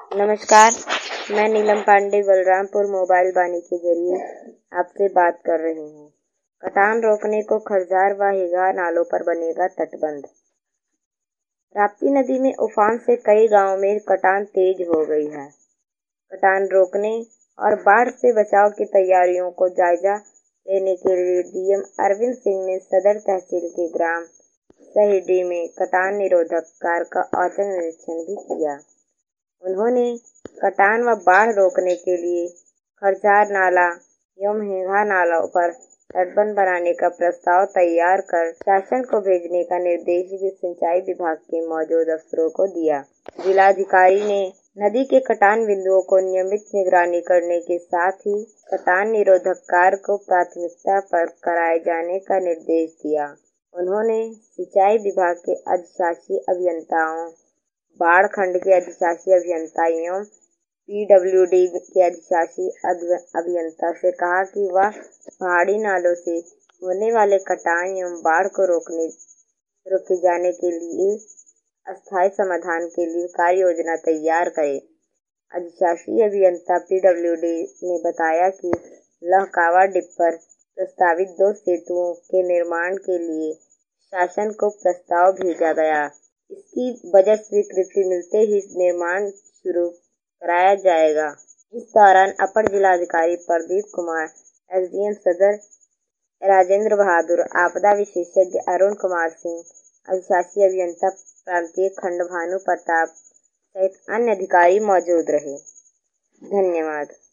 नमस्कार, मैं नीलम पांडे बलरामपुर मोबाइल वाणी के जरिए आपसे बात कर रही हूँ। कटान रोकने को खरझार व हिगार नालों पर बनेगा तटबंध। राप्ती नदी में उफान से कई गांवों में कटान तेज हो गई है। कटान रोकने और बाढ़ से बचाव की तैयारियों को जायजा लेने के लिए डीएम अरविंद सिंह ने सदर तहसील के ग्राम सहेडी में कटान निरोधक कार्य का औचक निरीक्षण भी किया। उन्होंने कटान व बाढ़ रोकने के लिए खरझार नाला एवं हिंगा नालों पर तटबंध बनाने का प्रस्ताव तैयार कर शासन को भेजने का निर्देश भी सिंचाई विभाग के मौजूद अफसरों को दिया। जिलाधिकारी ने नदी के कटान बिंदुओं को नियमित निगरानी करने के साथ ही कटान निरोधक कार्य को प्राथमिकता पर कराए जाने का निर्देश दिया। उन्होंने सिंचाई विभाग के अधिशासी अभियंताओं, बाढ़ खंड के अधिशासी अभियंता एवं पीडब्ल्यूडी के अधिशासी अभियंता से कहा कि वह पहाड़ी नालों से होने वाले कटान एवं बाढ़ को रोके जाने के लिए अस्थायी समाधान के लिए कार्य योजना तैयार करे। अधिशासी अभियंता पीडब्ल्यूडी ने बताया कि लहकावा डिप पर प्रस्तावित 2 सेतुओं के निर्माण के लिए शासन को प्रस्ताव भेजा गया। इसकी बजट स्वीकृति मिलते ही निर्माण शुरू कराया जाएगा। इस दौरान अपर जिलाधिकारी प्रदीप कुमार, एसडीएम सदर राजेंद्र बहादुर, आपदा विशेषज्ञ अरुण कुमार सिंह, अधिशासी अभियंता प्रांतीय खंड भानु प्रताप सहित अन्य अधिकारी मौजूद रहे। धन्यवाद।